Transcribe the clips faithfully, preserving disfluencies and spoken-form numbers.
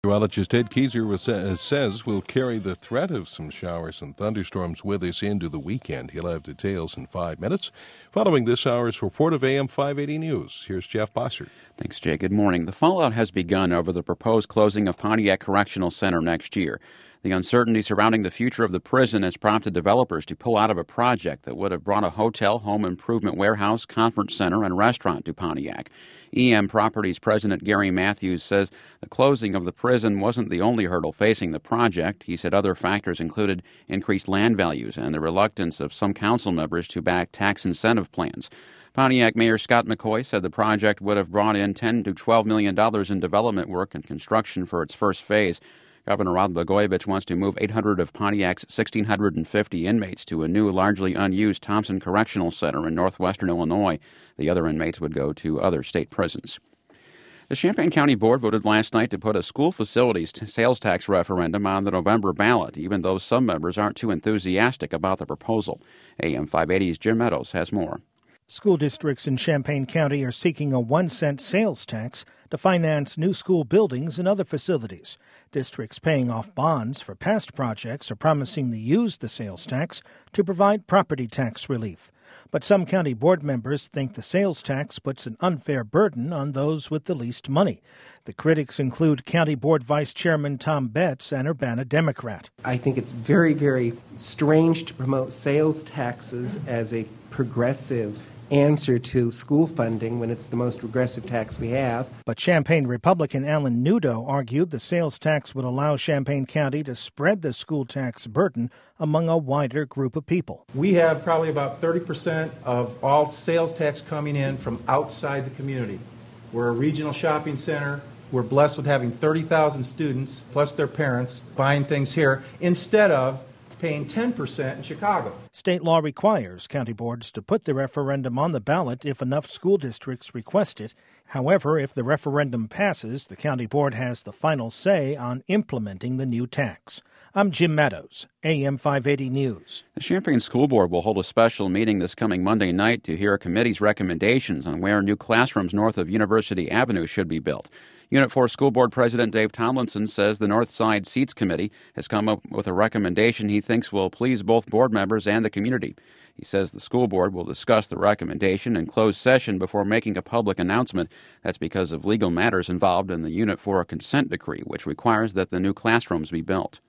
Meteorologist Ed Keyser says we'll carry the threat of some showers and thunderstorms with us into the weekend. He'll have details in five minutes. Following this hour's report of A M five eighty News, here's Jeff Bossert. Thanks, Jay. Good morning. The fallout has begun over the proposed closing of Pontiac Correctional Center next year. The uncertainty surrounding the future of the prison has prompted developers to pull out of a project that would have brought a hotel, home improvement warehouse, conference center, and restaurant to Pontiac. E M Properties President Gary Matthews says the closing of the prison wasn't the only hurdle facing the project. He said other factors included increased land values and the reluctance of some council members to back tax incentive plans. Pontiac Mayor Scott McCoy said the project would have brought in ten to twelve million dollars in development work and construction for its first phase. Governor Rod Blagojevich wants to move eight hundred of Pontiac's one thousand six hundred fifty inmates to a new, largely unused Thompson Correctional Center in northwestern Illinois. The other inmates would go to other state prisons. The Champaign County Board voted last night to put a school facilities sales tax referendum on the November ballot, even though some members aren't too enthusiastic about the proposal. A M five eighty's Jim Meadows has more. School districts in Champaign County are seeking a one-cent sales tax to finance new school buildings and other facilities. Districts paying off bonds for past projects are promising to use the sales tax to provide property tax relief. But some county board members think the sales tax puts an unfair burden on those with the least money. The critics include County Board Vice Chairman Tom Betts, an Urbana Democrat. I think it's very, very strange to promote sales taxes as a progressive answer to school funding when it's the most regressive tax we have. But Champaign Republican Alan Nudo argued the sales tax would allow Champaign County to spread the school tax burden among a wider group of people. We have probably about thirty percent of all sales tax coming in from outside the community. We're a regional shopping center. We're blessed with having thirty thousand students, plus their parents, buying things here, instead of paying ten percent in Chicago. State law requires county boards to put the referendum on the ballot if enough school districts request it. However, if the referendum passes, the county board has the final say on implementing the new tax. I'm Jim Meadows, A M five eighty News. The Champaign School Board will hold a special meeting this coming Monday night to hear a committee's recommendations on where new classrooms north of University Avenue should be built. Unit four School Board President Dave Tomlinson says the North Side Seats Committee has come up with a recommendation he thinks will please both board members and the community. He says the school board will discuss the recommendation in closed session before making a public announcement. That's because of legal matters involved in the Unit four consent decree, which requires that the new classrooms be built.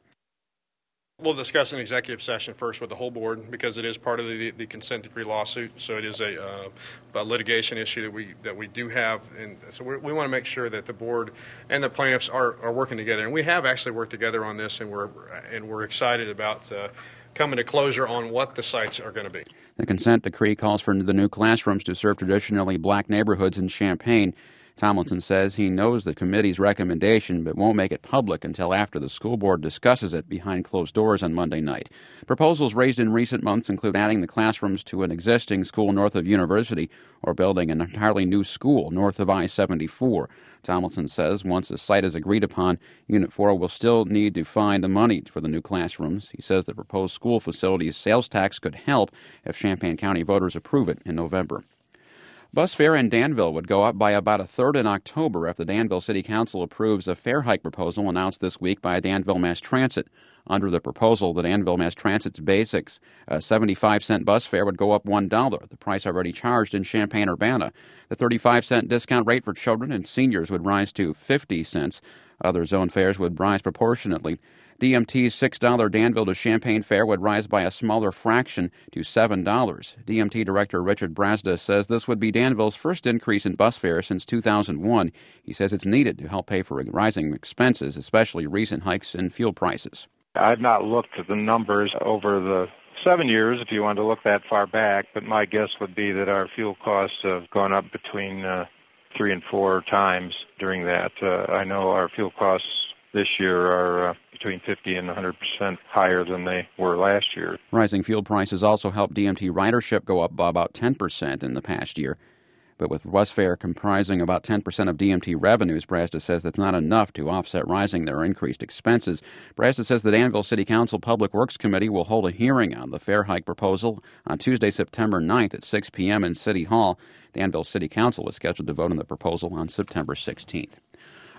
We'll discuss an executive session first with the whole board because it is part of the, the consent decree lawsuit. So it is a, uh, a litigation issue that we that we do have, and so we're, we want to make sure that the board and the plaintiffs are, are working together. And we have actually worked together on this, and we're and we're excited about uh, coming to closure on what the sites are going to be. The consent decree calls for the new classrooms to serve traditionally black neighborhoods in Champaign. Tomlinson says he knows the committee's recommendation but won't make it public until after the school board discusses it behind closed doors on Monday night. Proposals raised in recent months include adding the classrooms to an existing school north of University or building an entirely new school north of I seventy-four. Tomlinson says once a site is agreed upon, Unit four will still need to find the money for the new classrooms. He says the proposed school facilities sales tax could help if Champaign County voters approve it in November. Bus fare in Danville would go up by about a third in October if the Danville City Council approves a fare hike proposal announced this week by Danville Mass Transit. Under the proposal, the Danville Mass Transit's basics a seventy-five cent bus fare would go up one dollar, the price already charged in Champaign-Urbana. The thirty-five cent discount rate for children and seniors would rise to fifty cents. Other zone fares would rise proportionately. D M T's six dollar Danville to Champaign fare would rise by a smaller fraction to seven dollars. D M T Director Richard Brazda says this would be Danville's first increase in bus fare since two thousand one. He says it's needed to help pay for rising expenses, especially recent hikes in fuel prices. I've not looked at the numbers over the seven years, if you want to look that far back, but my guess would be that our fuel costs have gone up between uh, three and four times during that. Uh, I know our fuel costs this year are uh, between fifty and one hundred percent higher than they were last year. Rising fuel prices also helped D M T ridership go up by about ten percent in the past year. But with bus fare comprising about ten percent of D M T revenues, Brazda says that's not enough to offset rising their increased expenses. Brazda says the Danville City Council Public Works Committee will hold a hearing on the fare hike proposal on Tuesday, September ninth at six p.m. in City Hall. Danville City Council is scheduled to vote on the proposal on September sixteenth.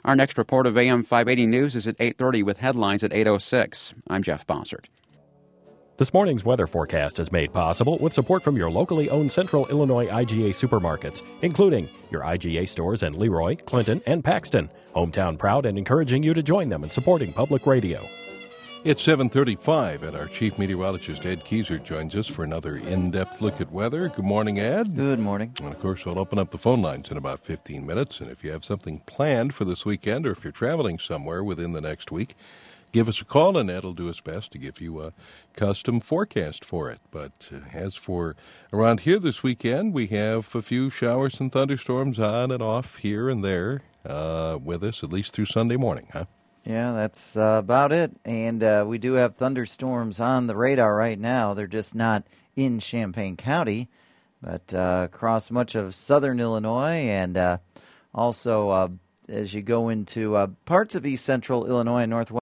Our next report of A M five eighty News is at eight thirty with headlines at eight oh six. I'm Jeff Bossert. This morning's weather forecast is made possible with support from your locally owned Central Illinois I G A supermarkets, including your I G A stores in Leroy, Clinton, and Paxton. Hometown proud and encouraging you to join them in supporting public radio. It's seven thirty-five, and our chief meteorologist, Ed Kieser, joins us for another in-depth look at weather. Good morning, Ed. Good morning. And, of course, we'll open up the phone lines in about fifteen minutes, and if you have something planned for this weekend or if you're traveling somewhere within the next week, give us a call, and Ed will do his best to give you a custom forecast for it. But uh, as for around here this weekend, we have a few showers and thunderstorms on and off here and there uh, with us, at least through Sunday morning, huh? Yeah, that's uh, about it. And uh, we do have thunderstorms on the radar right now. They're just not in Champaign County, but uh, across much of southern Illinois, and uh, also uh, as you go into uh, parts of east central Illinois and northwest